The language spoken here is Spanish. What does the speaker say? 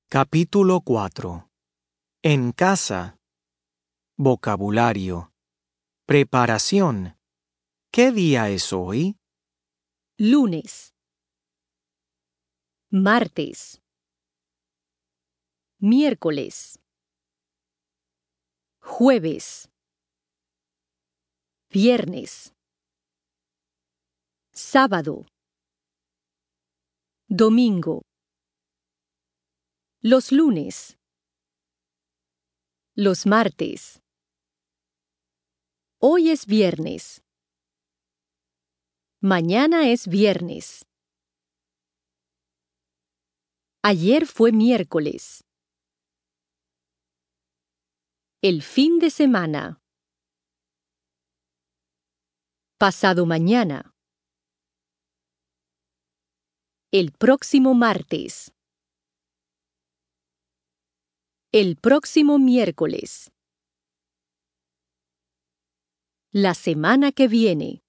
Capítulo 4. En casa. Vocabulario. Preparación. ¿Qué día es hoy? Lunes, martes, miércoles, jueves, viernes, sábado, domingo. Los lunes, los martes. Hoy es viernes. Mañana es viernes. Ayer fue miércoles. El fin de semana. Pasado mañana. El próximo martes. El próximo miércoles. La semana que viene.